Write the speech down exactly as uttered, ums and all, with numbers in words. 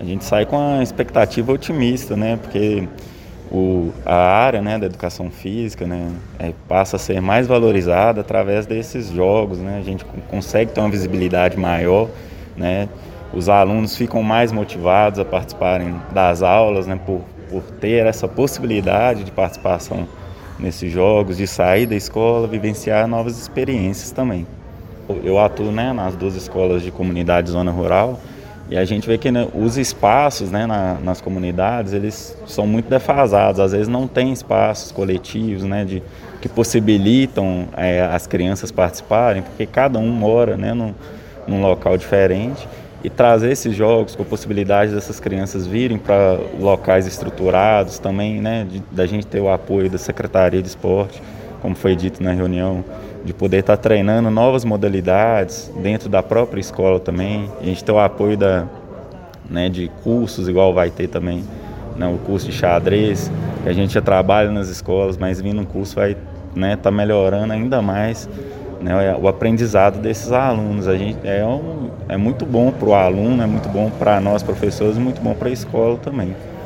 A gente sai com uma expectativa otimista, né? Porque o, a área, né, da educação física, né, é, passa a ser mais valorizada através desses jogos, né? A gente consegue ter uma visibilidade maior, né? Os alunos ficam mais motivados a participarem das aulas, né, por, por ter essa possibilidade de participação nesses jogos, de sair da escola, vivenciar novas experiências também. Eu atuo, né, nas duas escolas de comunidade zona rural e a gente vê que, né, os espaços, né, na, nas comunidades, eles são muito defasados, às vezes não tem espaços coletivos, né, de, que possibilitam é, as crianças participarem, porque cada um mora, né, num, num local diferente, e trazer esses jogos com a possibilidade dessas crianças virem para locais estruturados também, né, de, da gente ter o apoio da Secretaria de Esporte, como foi dito na reunião, de poder estar treinando novas modalidades dentro da própria escola também. A gente ter o apoio da, né, de cursos, igual vai ter também, né, o curso de xadrez, que a gente já trabalha nas escolas, mas vindo um curso vai, né, tá melhorando ainda mais, né, o aprendizado desses alunos. A gente, é, um, é muito bom para o aluno, é muito bom para nós professores, muito bom para a escola também.